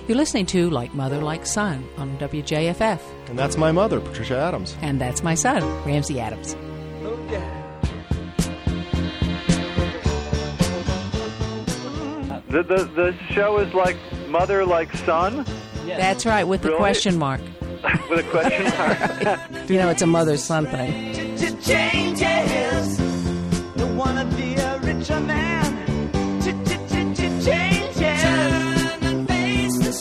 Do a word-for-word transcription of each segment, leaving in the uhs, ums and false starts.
You're listening to Like Mother, Like Son on W J F F. And that's my mother, Patricia Adams. And that's my son, Ramsey Adams. Oh, yeah. The, the the show is like mother, like son? Yes. That's right, with the Really? question mark. With a question mark. You know, it's a mother-son thing. Changes. Don't wanna be a richer man. Changes. Turn and face the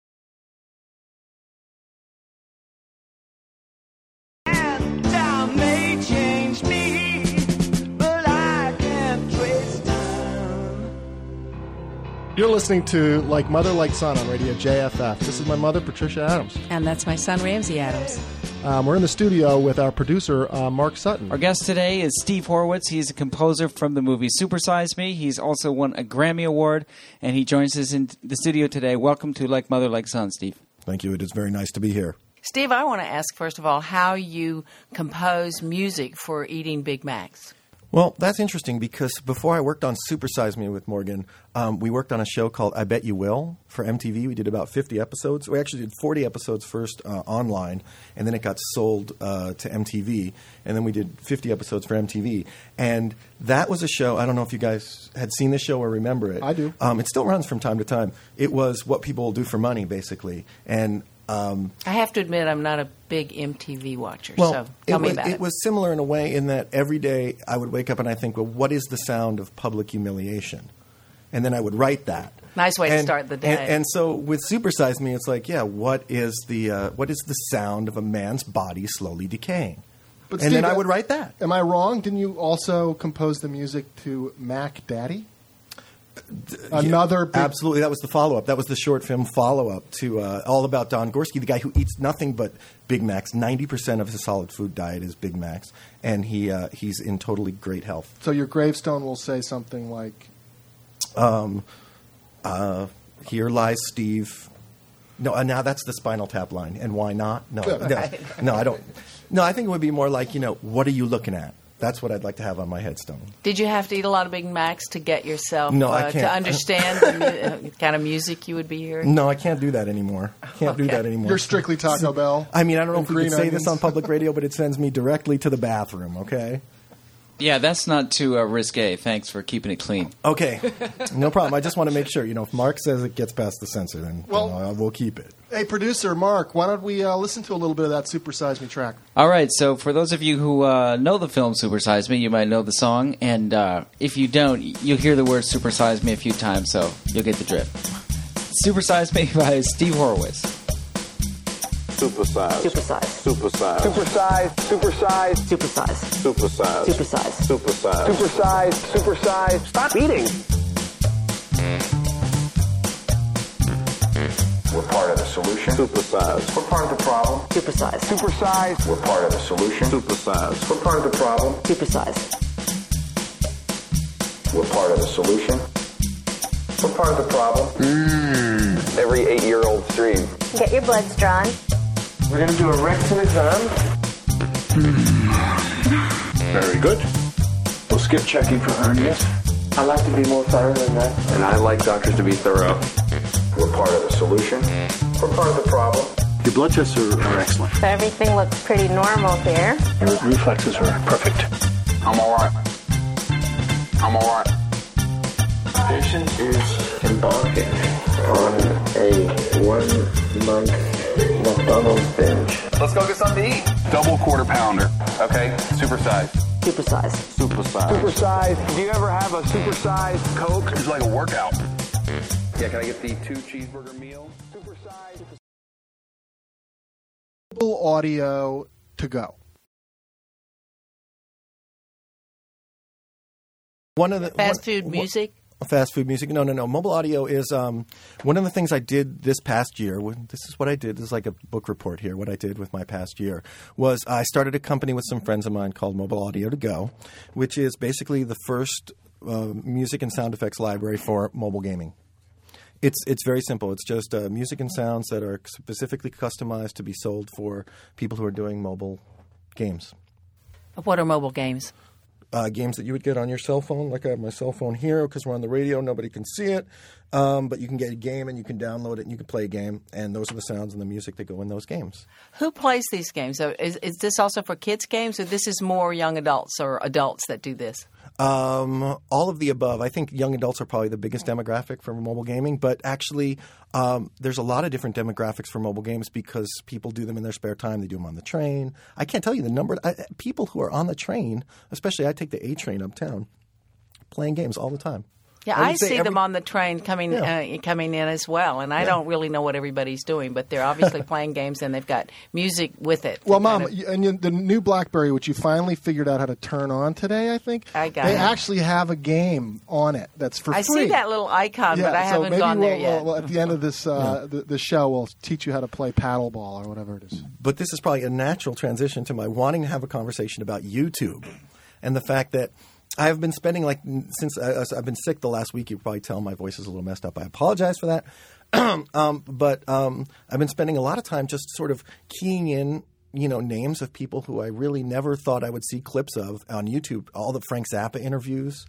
and time may change me, but I can't trace time. You're listening to Like Mother, Like Son on Radio J F F. This is my mother, Patricia Adams. And that's my son, Ramsey Adams. Um, we're in the studio with our producer, uh, Mark Sutton. Our guest today is Steve Horowitz. He's a composer from the movie Supersize Me. He's also won a Grammy Award, and he joins us in the studio today. Welcome to Like Mother, Like Son, Steve. Thank you. It is very nice to be here. Steve, I want to ask, first of all, how you compose music for Eating Big Macs. Well, that's interesting because before I worked on Supersize Me with Morgan, um, we worked on a show called I Bet You Will for M T V. We did about fifty episodes. We actually did forty episodes first uh, online, and then it got sold uh, to M T V, and then we did fifty episodes for M T V. And that was a show, I don't know if you guys had seen this show or remember it. I do. Um, it still runs from time to time. It was what people will do for money, basically. And Um, I have to admit, I'm not a big M T V watcher, well, so tell it me was, about it. It was similar in a way in that every day I would wake up and I think, well, what is the sound of public humiliation? And then I would write that. Nice way and, to start the day. And, and so with Supersize Me, it's like, yeah, what is the uh, what is the sound of a man's body slowly decaying? But and Steve, then I would write that. Am I wrong? Didn't you also compose the music to Mac Daddy? Another big... Absolutely. That was the follow-up. That was the short film follow-up to uh, All About Don Gorski, the guy who eats nothing but Big Macs. ninety percent of his solid food diet is Big Macs, and he uh, he's in totally great health. So your gravestone will say something like... Um, uh, here lies Steve. No, uh, now that's the Spinal Tap line. And why not? No, no, no, I don't. No, I think it would be more like, you know, what are you looking at? That's what I'd like to have on my headstone. Did you have to eat a lot of Big Macs to get yourself no, uh, I can't. to understand the mu- kind of music you would be hearing? No, I can't do that anymore. I can't Okay. do that anymore. You're strictly Taco Bell? I mean, I don't know if we green can say onions. this on public radio, but it sends me directly to the bathroom, okay? Yeah, that's not too uh, risque. Thanks for keeping it clean. Okay, no problem. I just want to make sure. You know, if Mark says it gets past the censor, then Well- you know, we'll keep it. Hey, producer Mark, why don't we uh, listen to a little bit of that Supersize Me track? All right, so for those of you who uh, know the film Supersize Me, you might know the song, and uh, if you don't, you'll hear the word Supersize Me a few times, so you'll get the drift. Supersize Me by Steve Horowitz. Supersize. Supersize. Supersize. Supersize. Supersize. Supersize. Supersize. Supersize. Supersize. Supersize. Supersize. Stop eating. We're part of the solution. Supersize. We're part of the problem. Supersize. Supersize. We're part of the solution. Supersize. We're part of the problem. Supersize. We're part of the solution. We're part of the problem. Mmm. Every eight-year-old's dream. Get your bloods drawn. We're going to do a rectum exam. Very good. We'll skip checking for hernias. I like to be more thorough than that. And I like doctors to be thorough. We're part of the solution. We're part of the problem. Your blood tests are, are excellent. So everything looks pretty normal here. Your reflexes are perfect. I'm all right. I'm all right. Patient is embarking on a one-month McDonald's binge. Let's go get something to eat. Double quarter pounder. Okay, supersize. Supersize. Supersize. Supersize. Do you ever have a supersized Coke? It's like a workout. Yeah, can I get the two cheeseburger meal? Supersize. Mobile audio to go. One of the Fast one- food one- music? Fast food music? No, no, no. Mobile audio is um, one of the things I did this past year. This is what I did. This is like a book report here. What I did with my past year was I started a company with some friends of mine called Mobile Audio to Go, which is basically the first uh, music and sound effects library for mobile gaming. It's it's very simple. It's just uh, music and sounds that are specifically customized to be sold for people who are doing mobile games. What are mobile games? uh, games that you would get on your cell phone. Like I have my cell phone here because we're on the radio, nobody can see it. Um, but you can get a game and you can download it and you can play a game, and those are the sounds and the music that go in those games. Who plays these games? So is, is this also for kids' games, or this is more young adults or adults that do this? Um, all of the above. I think young adults are probably the biggest demographic for mobile gaming, but actually um, there's a lot of different demographics for mobile games because people do them in their spare time. They do them on the train. I can't tell you the number of people who are on the train, especially I take the A train uptown, playing games all the time. Yeah, I, I see every, them on the train coming yeah. uh, coming in as well, and I yeah. don't really know what everybody's doing, but they're obviously playing games and they've got music with it. Well, Mom, kind of, and you, the new BlackBerry, which you finally figured out how to turn on today, I think, I got they it. actually have a game on it that's for I free. see that little icon, yeah, but I so haven't maybe gone we'll, there yet. We'll, at the end of this uh, the, the show, we'll teach you how to play paddleball or whatever it is. But this is probably a natural transition to my wanting to have a conversation about YouTube and the fact that I've been spending like since I, I've been sick the last week. You can probably tell my voice is a little messed up. I apologize for that. um, but um, I've been spending a lot of time just sort of keying in, you know, names of people who I really never thought I would see clips of on YouTube. All the Frank Zappa interviews.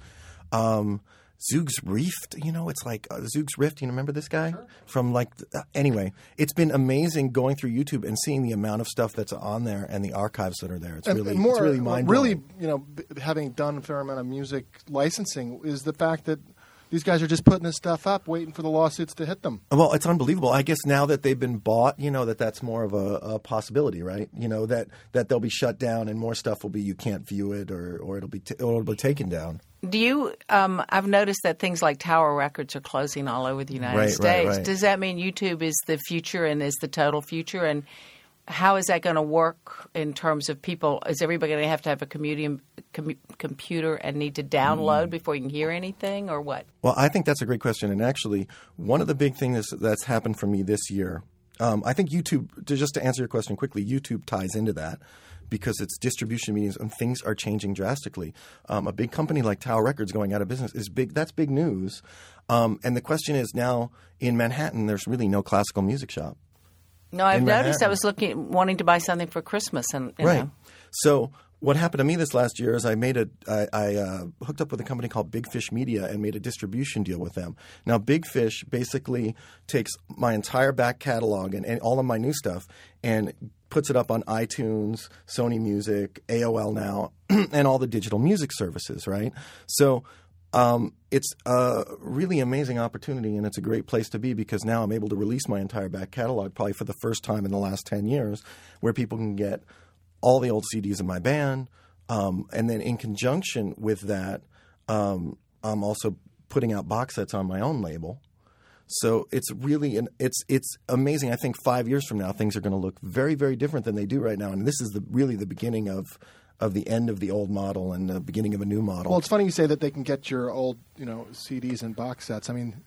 Um, Zug's Rift, you know, it's like uh, Zug's Rift. You remember this guy sure. from like uh, anyway? It's been amazing going through YouTube and seeing the amount of stuff that's on there and the archives that are there. It's and, really, and more, it's really mind really, blowing. you know, b- having done a fair amount of music licensing, is the fact that these guys are just putting this stuff up, waiting for the lawsuits to hit them. Well, it's unbelievable. I guess now that they've been bought, you know, that that's more of a, a possibility, right? You know, that, that they'll be shut down and more stuff will be you can't view it or, or it'll be t- or it'll be taken down. Do you um, – I've noticed that things like Tower Records are closing all over the United right, States. Right, right. Does that mean YouTube is the future and is the total future? And how is that going to work in terms of people? Is everybody going to have to have a commu- com- computer and need to download mm. before you can hear anything or what? Well, I think that's a great question. And actually, one of the big things that's, that's happened for me this year, um, I think YouTube – just to answer your question quickly, YouTube ties into that. Because its distribution means and things are changing drastically. Um, a big company like Tower Records going out of business is big. That's big news. Um, and the question is now in Manhattan, there's really no classical music shop. No, I've in noticed. Manhattan. I was looking, wanting to buy something for Christmas, and you right. know. So what happened to me this last year is I made a I, I uh, hooked up with a company called Big Fish Media and made a distribution deal with them. Now, Big Fish basically takes my entire back catalog and, and all of my new stuff and puts it up on iTunes, Sony Music, A O L Now, and all the digital music services, right? So um, it's a really amazing opportunity, and it's a great place to be because now I'm able to release my entire back catalog probably for the first time in the last ten years where people can get all the old C Ds of my band. Um, and then in conjunction with that, um, I'm also putting out box sets on my own label. So it's really an, it's it's amazing. I think five years from now, things are going to look very, very different than they do right now. And this is the really the beginning of of the end of the old model and the beginning of a new model. Well, it's funny you say that they can get your old, you know, C Ds and box sets. I mean,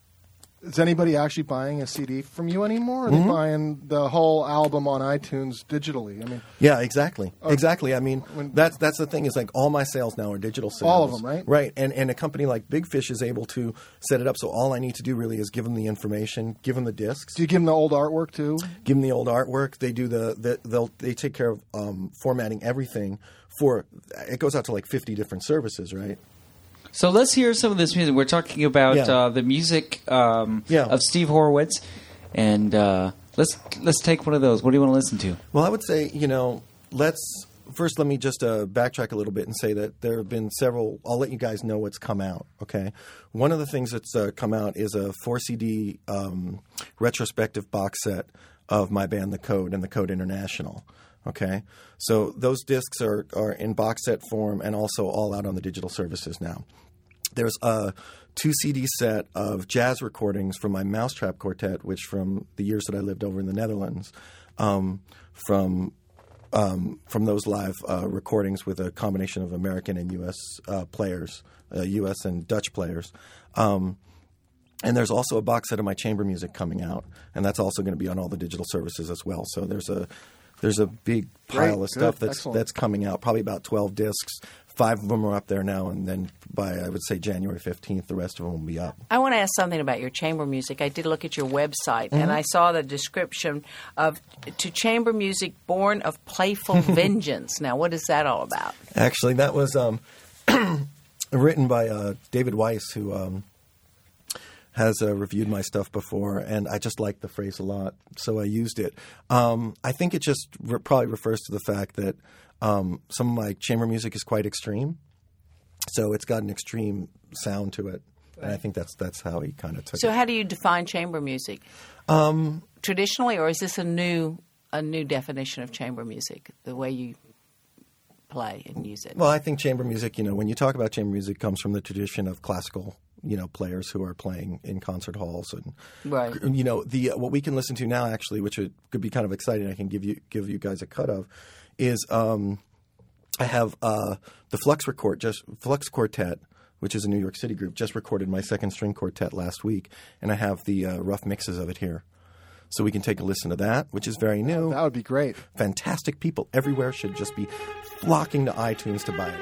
is anybody actually buying a C D from you anymore? Or are mm-hmm. they buying the whole album on iTunes digitally? I mean, yeah, exactly, uh, exactly. I mean, when, that's that's the thing is like all my sales now are digital sales. All of them, right? Right, and and a company like Big Fish is able to set it up. So all I need to do really is give them the information, give them the discs. Do you give them the old artwork too? Give them the old artwork. They do the, the they'll they take care of um, formatting everything for. It goes out to like fifty different services, right? So let's hear some of this music. We're talking about Yeah. uh, the music um, Yeah. of Steve Horowitz, and uh, let's let's take one of those. What do you want to listen to? Well, I would say, you know, let's first let me just uh, backtrack a little bit and say that there have been several. I'll let you guys know what's come out. Okay, one of the things that's uh, come out is a four C D um, retrospective box set of my band, The Code, and The Code International. Okay, so those discs are are in box set form and also all out on the digital services now. There's a two C D set of jazz recordings from my Mousetrap Quartet, which from the years that I lived over in the Netherlands, um, from um, from those live uh, recordings with a combination of American and U S uh, players, uh, U S and Dutch players. Um, and there's also a box set of my chamber music coming out, and that's also going to be on all the digital services as well. So there's a there's a big pile Great, of stuff good, that's excellent. that's coming out. Probably about twelve discs. Five of them are up there now, and then by I would say January fifteenth, the rest of them will be up. I want to ask something about your chamber music. I did look at your website, and I saw the description of to chamber music born of playful vengeance. Now, what is that all about? Actually, that was um, written by uh, David Weiss, who um, has uh, reviewed my stuff before, and I just liked the phrase a lot, so I used it. Um, I think it just re- probably refers to the fact that um, some of my chamber music is quite extreme, so it's got an extreme sound to it, and I think that's that's how he kind of took So, it. how do you define chamber music? Um, Traditionally, or is this a new a new definition of chamber music? The way you play and use it. Well, I think chamber music, you know, when you talk about chamber music, comes from the tradition of classical, you know, players who are playing in concert halls, and Right. you know, the what we can listen to now, actually, which it could be kind of exciting. I can give you give you guys a cut of, is um, I have uh, the Flux record, just Flux Quartet, which is a New York City group, just recorded my second string quartet last week, and I have the uh, rough mixes of it here. So we can take a listen to that, which is very new. That would be great. Fantastic. People everywhere should just be flocking to iTunes to buy it.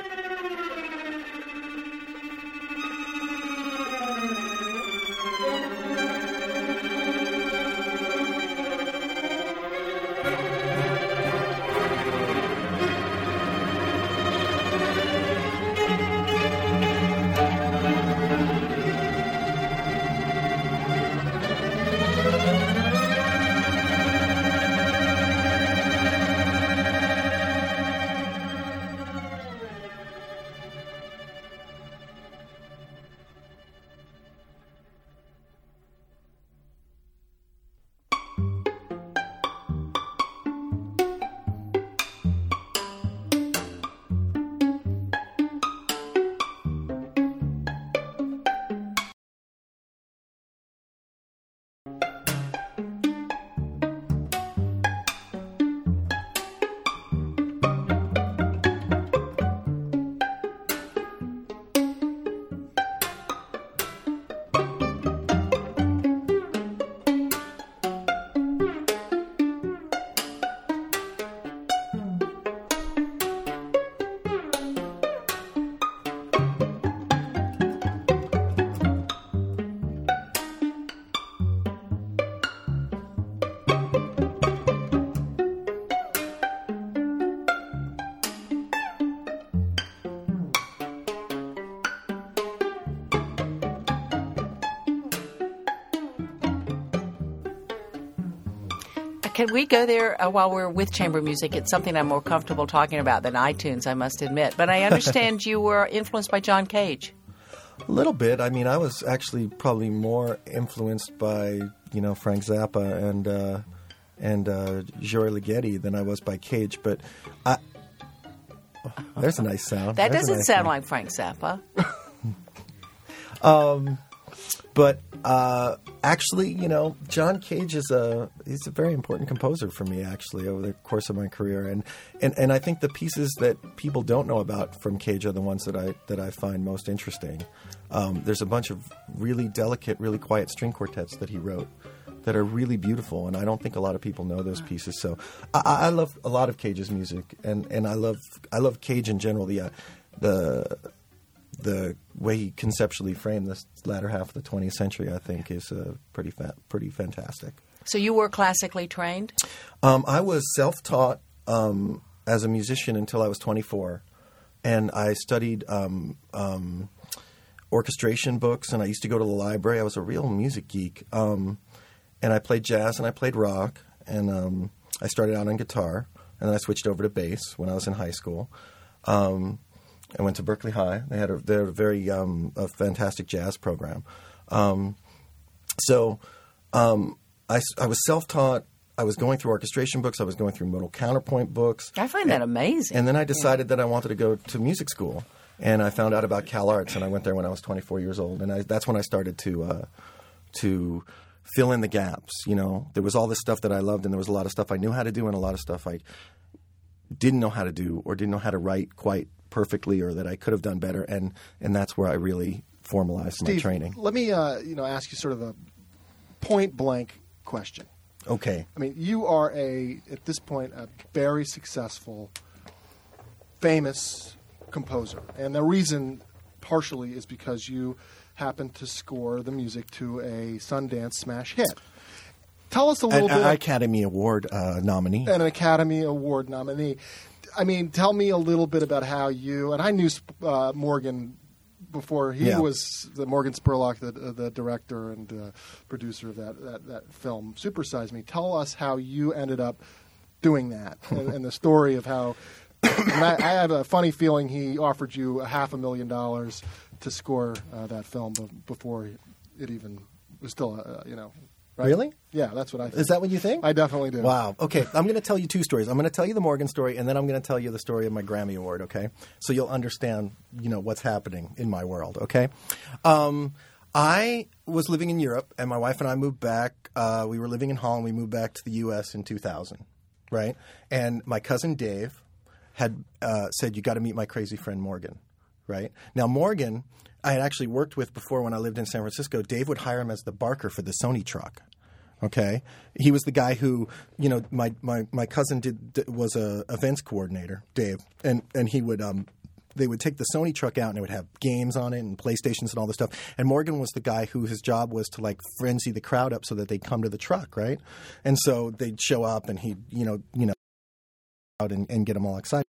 Can we go there uh, while we're with chamber music? It's something I'm more comfortable talking about than iTunes, I must admit. But I understand you were influenced by John Cage. A little bit. I mean, I was actually probably more influenced by, you know, Frank Zappa and uh, and uh, Joey Ligeti than I was by Cage. But I, oh, there's a nice sound. That There's a doesn't nice sound sound. like Frank Zappa. Um, but uh, actually, you know, John Cage is a he's a very important composer for me. Actually, over the course of my career, and and, and I think the pieces that people don't know about from Cage are the ones that I that I find most interesting. Um, there's a bunch of really delicate, really quiet string quartets that he wrote that are really beautiful, and I don't think a lot of people know those pieces. So I, I love a lot of Cage's music, and, and I love I love Cage in general. The uh, the the way he conceptually framed this latter half of the twentieth century, I think, is uh, pretty fa- pretty fantastic. So you were classically trained? Um, I was self-taught um, as a musician until I was twenty-four, and I studied um, um, orchestration books, and I used to go to the library. I was a real music geek, um, and I played jazz and I played rock, and um, I started out on guitar, and then I switched over to bass when I was in high school. Um, I went to Berkeley High. They had a, they had a very um, a fantastic jazz program. Um, so um, I, I was self-taught. I was going through orchestration books. I was going through modal counterpoint books. I find that amazing. And then I decided yeah. that I wanted to go to music school. And I found out about Cal Arts, and I went there when I was twenty-four years old. And I, that's when I started to uh, to fill in the gaps. You know, there was all this stuff that I loved, and there was a lot of stuff I knew how to do, and a lot of stuff I didn't know how to do or didn't know how to write quite perfectly, or that I could have done better. And, and that's where I really formalized Steve, my training. Let me uh, you know ask you sort of a point blank question. Okay. I mean, you are a at this point a very successful, famous composer, and the reason partially is because you happen to score the music to a Sundance smash hit. Tell us a little An, bit. An Academy Award uh, nominee. An Academy Award nominee. I mean, tell me a little bit about how you, and I knew uh, Morgan before he Yeah. was the Morgan Spurlock, the, the director and uh, producer of that, that, that film, Super Size Me. Tell us how you ended up doing that and, and the story of how, and I, I have a funny feeling he offered you a half a million dollars to score uh, that film be- before it even was still, uh, you know, right? Really? Yeah, that's what I think. Is that what you think? I definitely do. Wow. Okay, I'm going to tell you two stories. I'm going to tell you the Morgan story, and then I'm going to tell you the story of my Grammy Award, okay? So you'll understand, you know, what's happening in my world, okay? Um, I was living in Europe, and my wife and I moved back. Uh, we were living in Holland. We moved back to the U S in two thousand, right? And my cousin Dave had uh, said, you got to meet my crazy friend Morgan, right? Now, Morgan, I had actually worked with before when I lived in San Francisco. Dave would hire him as the barker for the Sony truck. Okay, he was the guy who, you know, my my, my cousin did, did was a events coordinator, Dave, and and he would um they would take the Sony truck out and it would have games on it and PlayStations and all this stuff. And Morgan was the guy who his job was to like frenzy the crowd up so that they'd come to the truck, right? And so they'd show up and he'd you know you know out and, and get them all excited.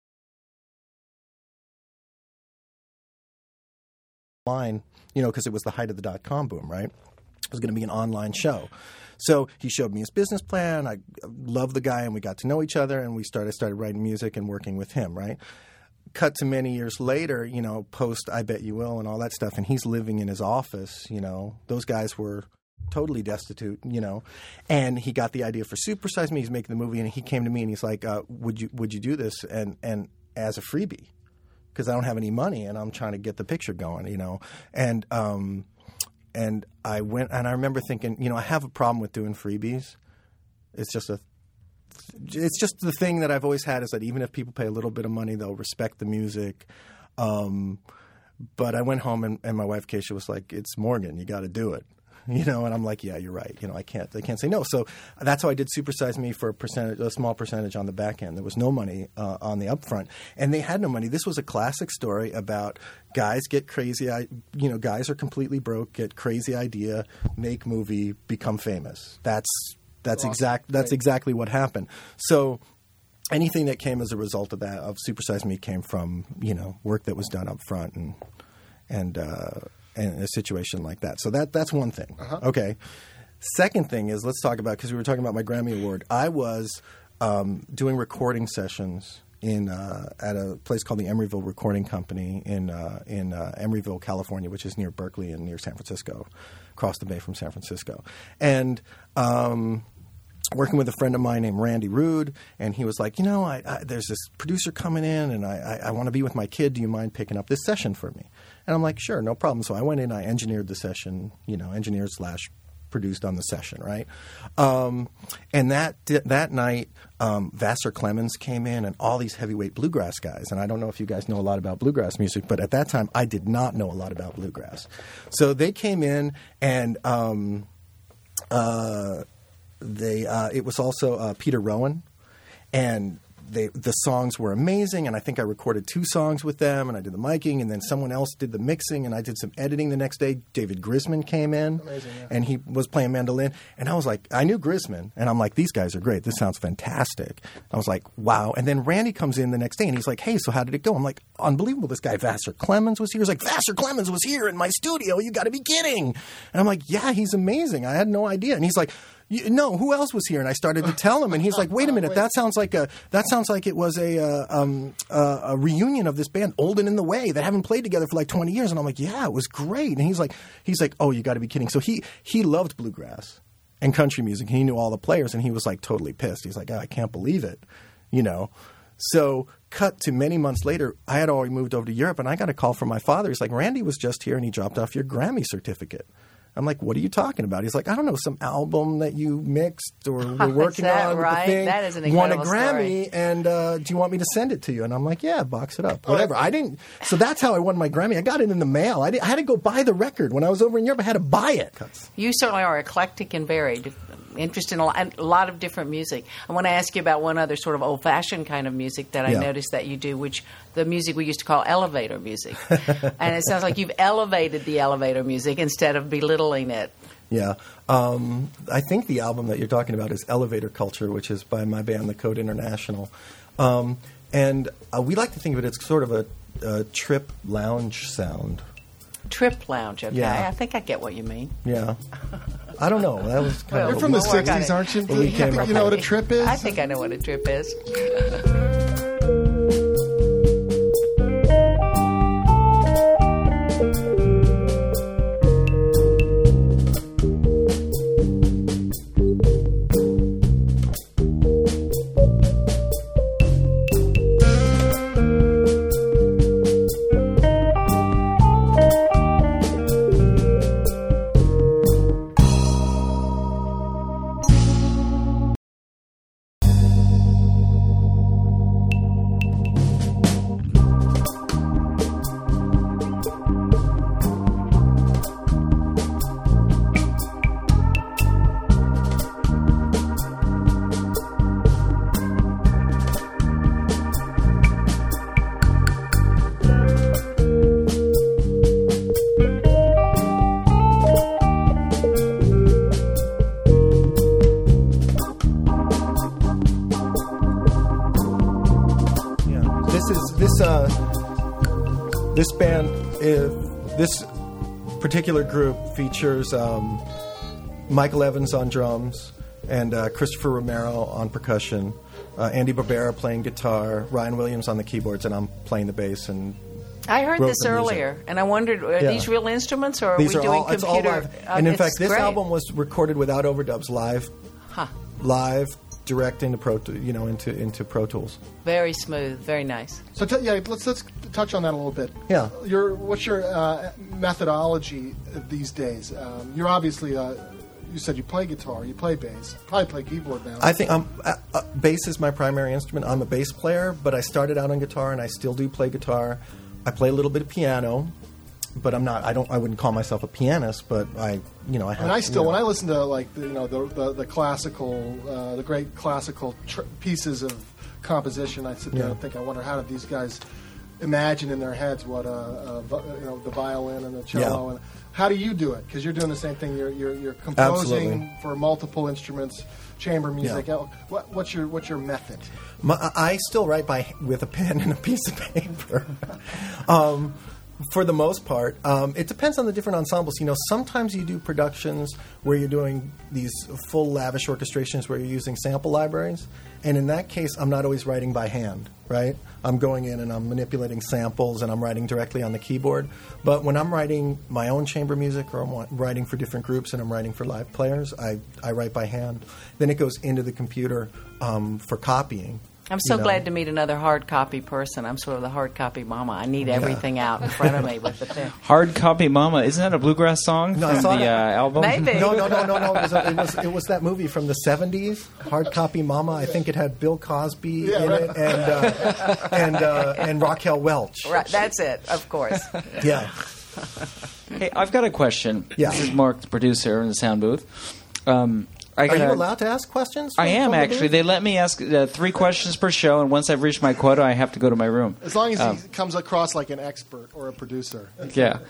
Line, you know, because it was the height of the dot com boom, right? It was going to be an online show. So he showed me his business plan. I loved the guy, and we got to know each other, and we started started writing music and working with him, right? Cut to many years later, you know, post I Bet You Will and all that stuff, and he's living in his office, you know. Those guys were totally destitute, you know. And he got the idea for Super Size Me. He's making the movie, and he came to me, and he's like, uh, would you would you do this and and as a freebie? Because I don't have any money, and I'm trying to get the picture going, you know. And um And I went, and I remember thinking, you know, I have a problem with doing freebies. It's just a, it's just the thing that I've always had is that even if people pay a little bit of money, they'll respect the music. Um, but I went home, and, and my wife Keisha was like, "It's Morgan, you got to do it." You know, and I'm like, yeah, you're right. You know, I can't, I can't say no. So that's how I did Super Size Me for a percentage, a small percentage on the back end. There was no money uh, on the upfront, and they had no money. This was a classic story about guys get crazy. I, you know, guys are completely broke, get crazy idea, make movie, become famous. That's that's Awesome. exact. That's Right. exactly what happened. So anything that came as a result of that of Super Size Me came from you know work that was done up front and and. Uh, in a situation like that. So that that's one thing. Uh-huh. Okay. Second thing is, let's talk about, because we were talking about my Grammy Award. I was um, doing recording sessions in uh, at a place called the Emeryville Recording Company in uh, in uh, Emeryville, California, which is near Berkeley and near San Francisco, across the bay from San Francisco. And um, working with a friend of mine named Randy Rude, and he was like, you know, I, I, there's this producer coming in, and I, I, I want to be with my kid. Do you mind picking up this session for me? And I'm like, sure, no problem. So I went in, I engineered the session, you know, engineered slash produced on the session, right? Um, and that that night, um, Vassar Clemens came in, and all these heavyweight bluegrass guys. And I don't know if you guys know a lot about bluegrass music, but at that time, I did not know a lot about bluegrass. So they came in, and um, uh, they uh, it was also uh, Peter Rowan, and They, the songs were amazing, and I think I recorded two songs with them, and I did the miking, and then someone else did the mixing, and I did some editing the next day. David Grisman came in, Amazing, yeah. and he was playing mandolin, and I was like, I knew Grisman, and I'm like, these guys are great. This sounds fantastic. I was like, wow. And then Randy comes in the next day, and he's like, hey, so how did it go? I'm like, unbelievable. This guy Vassar Clemens was here. He's like, Vassar Clemens was here in my studio. You got to be kidding. And I'm like, yeah, he's amazing. I had no idea. And he's like, You, no, who else was here? And I started to tell him, and he's like, "Wait a minute, that sounds like a that sounds like it was a uh, um, uh, a reunion of this band, Old and in the Way, that haven't played together for like twenty years." And I'm like, "Yeah, it was great." And he's like, "He's like, oh, you got to be kidding!" So he he loved bluegrass and country music. He knew all the players, and he was like totally pissed. He's like, oh, "I can't believe it," you know. So cut to many months later, I had already moved over to Europe, and I got a call from my father. He's like, "Randy was just here, and he dropped off your Grammy certificate." I'm like, what are you talking about? He's like, I don't know, some album that you mixed or we're working that on. right? With the thing. That is an Won a incredible Grammy, story. and uh, do you want me to send it to you? And I'm like, yeah, box it up, whatever. I didn't. So that's how I won my Grammy. I got it in the mail. I, did, I had to go buy the record when I was over in Europe. I had to buy it. You certainly are eclectic and varied. interest in a lot, a lot of different music. I want to ask you about one other sort of old-fashioned kind of music that I Yeah. noticed that you do, which the music we used to call elevator music. And it sounds like you've elevated the elevator music instead of belittling it. Yeah. Um, I think the album that you're talking about is Elevator Culture, which is by my band, The Code International. Um, and uh, we like to think of it as sort of a, a trip lounge sound. Trip lounge, okay. Yeah. I think I get what you mean. Yeah. I don't know. That was kind Well, of You're from the We'll work on sixties, it. aren't you? We You came think up you know with what a trip is? I think I know what a trip is. Yeah. This is this uh this band is this particular group features um, Michael Evans on drums and uh, Christopher Romero on percussion, uh, Andy Barbera playing guitar, Ryan Williams on the keyboards, and I'm playing the bass. And I heard wrote this the music. earlier, and I wondered, are Yeah. these real instruments, or are These we are doing all, it's all computer? live. Uh, And in it's fact, this great. album was recorded without overdubs, live, Huh. live, direct into Pro, you know, into into Pro Tools. Very smooth, very nice. So t- yeah, let's let's touch on that a little bit. Yeah. Your what's your uh, methodology these days? Um, you're obviously uh, you said you play guitar, you play bass, probably play keyboard now. I think um, uh, uh, bass is my primary instrument. I'm a bass player, but I started out on guitar, and I still do play guitar. I play a little bit of piano, but I'm not. I don't. I wouldn't call myself a pianist, but I, you know, I have. And I still, you know. when I listen to like the, you know the the, the classical, uh, the great classical tr- pieces of composition, I sit there Yeah. and think, I wonder how did these guys imagine in their heads what uh, uh, vi- you know the violin and the cello, Yeah. and how do you do it? Because you're doing the same thing. You're you're, you're composing Absolutely. for multiple instruments, chamber music. Yeah. Uh, What, what's your what's your method? My, I still write by with a pen and a piece of paper. um, for the most part, um, it depends on the different ensembles. You know, sometimes you do productions where you're doing these full lavish orchestrations where you're using sample libraries, and in that case, I'm not always writing by hand. Right? I'm going in and I'm manipulating samples and I'm writing directly on the keyboard. But when I'm writing my own chamber music or I'm wa- writing for different groups and I'm writing for live players, I, I write by hand. Then it goes into the computer um, for copying. I'm so you know. glad to meet another hard copy person. I'm sort of the hard copy mama. I need everything out in front of me with the thing. Hard Copy Mama. Isn't that a bluegrass song No, I from saw the uh, that. album? Maybe. No, no, no, no, no. It was, it was it was that movie from the seventies, Hard Copy Mama. I think it had Bill Cosby Yeah, in right. it and uh, and uh, and Raquel Welch. Right, that's it, of course. Yeah. Hey, I've got a question. Yeah. This is Mark, the producer in the sound booth. Um, I Are got you a- allowed to ask questions? I from- am from the actually. booth? They let me ask uh, three questions per show, and once I've reached my quota, I have to go to my room. As long as Um, he comes across like an expert or a producer. Yeah,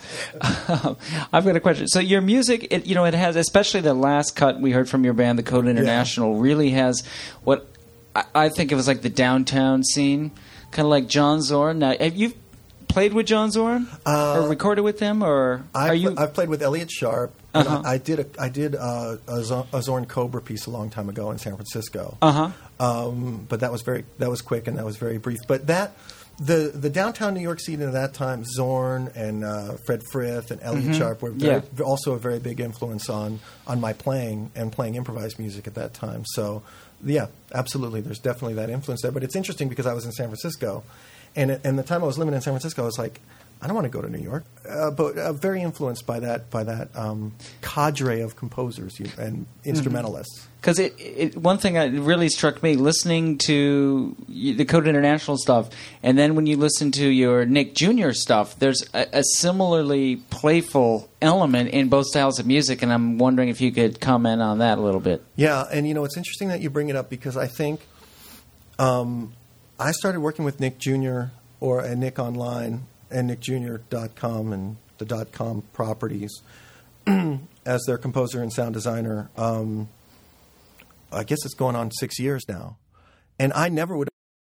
I've got a question. So your music, it, you know, it has, especially the last cut we heard from your band, the Code International, really has what I, I think it was like the downtown scene, kind of like John Zorn. Now, have you played with John Zorn Uh, or recorded with him, or I've, are you? I've played with Elliot Sharp. and Uh-huh. I, I did a I did uh, a, Zo- a Zorn Cobra piece a long time ago in San Francisco. Uh huh. Um, but that was very that was quick and that was very brief. But that the the downtown New York scene at that time, Zorn and uh, Fred Frith and Elliot Mhm. Sharp were very, Yeah. also a very big influence on on my playing and playing improvised music at that time. So Yeah, absolutely. There's definitely that influence there. But it's interesting because I was in San Francisco, and at, and the time I was living in San Francisco, I was like, I don't want to go to New York. Uh, but uh, very influenced by that by that um, cadre of composers you, and instrumentalists. Because it, it, one thing that really struck me, listening to the Code International stuff, and then when you listen to your Nick Junior stuff, there's a, a similarly playful element in both styles of music, and I'm wondering if you could comment on that a little bit. Yeah, and you know, it's interesting that you bring it up because I think um, I started working with Nick Junior or uh, Nick Online and Nick Junior dot com and the dot com properties as their composer and sound designer. Um, I guess it's going on six years now. And I never would.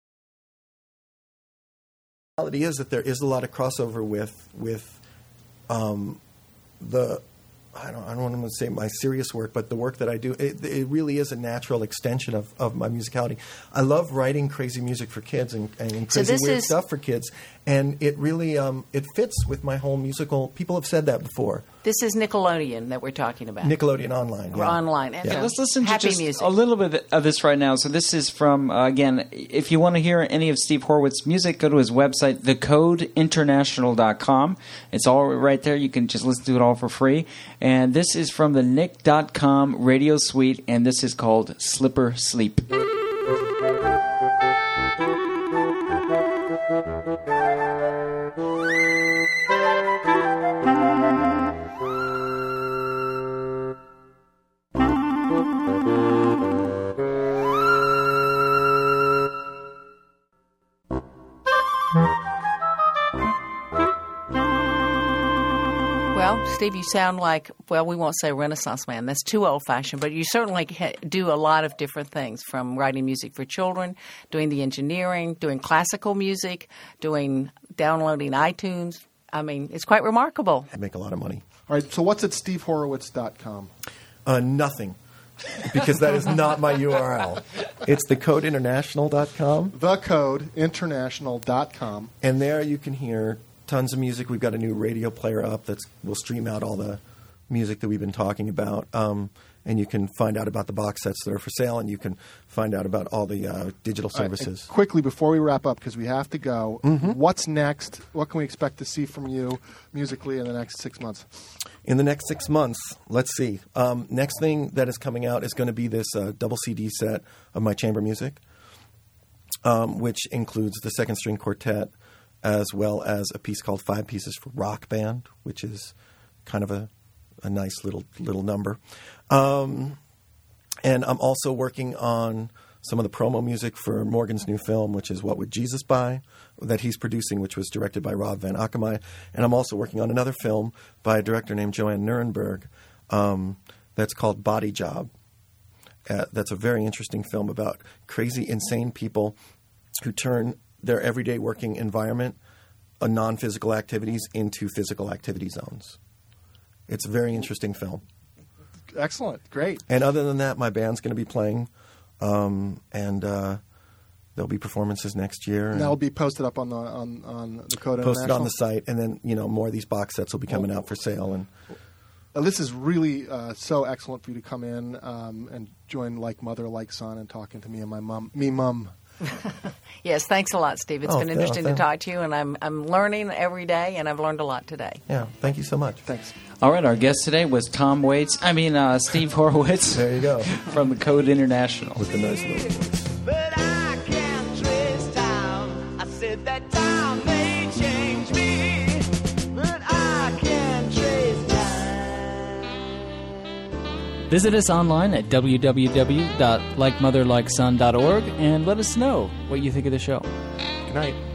The reality is that there is a lot of crossover with with um, the, I don't, I don't want to say my serious work, but the work that I do, it, it really is a natural extension of, of my musicality. I love writing crazy music for kids and, and So crazy this weird is- stuff for kids. And it really, um, it fits with my whole musical, people have said that before. This is Nickelodeon that we're talking about. Nickelodeon Online. Or yeah. online. And Yeah. so Let's listen to happy just music. a little bit of this right now. So this is from, uh, again, if you want to hear any of Steve Horowitz's music, go to his website, the code international dot com. It's all right there. You can just listen to it all for free. And this is from the nick dot com radio suite, and this is called Slipper Sleep. Well, Steve, you sound like, well, we won't say Renaissance man. That's too old-fashioned. But you certainly ha- do a lot of different things, from writing music for children, doing the engineering, doing classical music, doing downloading iTunes. I mean, it's quite remarkable. I make a lot of money. All right, so what's at steve horowitz dot com? Uh, nothing. Because that is not my U R L. It's the code international dot com. the code international dot com. And there you can hear tons of music. We've got a new radio player up that will stream out all the music that we've been talking about. Um, and you can find out about the box sets that are for sale, and you can find out about all the uh, digital All right, services. and quickly, before we wrap up, because we have to go, Mm-hmm. what's next? What can we expect to see from you musically in the next six months? In the next six months, let's see. Um, next thing that is coming out is going to be this uh, double C D set of my chamber music, um, which includes the second string quartet, as well as a piece called Five Pieces for Rock Band, which is kind of a, a nice little little number. Um, and I'm also working on some of the promo music for Morgan's new film, which is What Would Jesus Buy, that he's producing, which was directed by Rob Van Akamai. And I'm also working on another film by a director named Joanne Nuremberg um, that's called Body Job. Uh, that's a very interesting film about crazy, insane people who turn their everyday working environment, uh, non-physical activities, into physical activity zones. It's a very interesting film. Excellent. Great. And other than that, my band's going to be playing, um, and uh, there'll be performances next year. And and that'll be posted up on the on, on the Code posted International. on the site, and then you know more of these box sets will be coming out for sale. And Uh, this is really uh, so excellent for you to come in um, and join like mother, like son, and talking to me and my mom, me mum. Yes, thanks a lot, Steve. It's Oh, been yeah, interesting to thank- talk to you, and I'm I'm learning every day, and I've learned a lot today. yeah, thank you so much. Thanks. All right, our guest today was Tom Waits. I mean, uh, Steve Horowitz. There you go. From the Code International. With the nice little voice. But I can't trace time. I said that time may change me, but I can't trace time. Visit us online at w w w dot like mother like son dot org and let us know what you think of the show. Good night.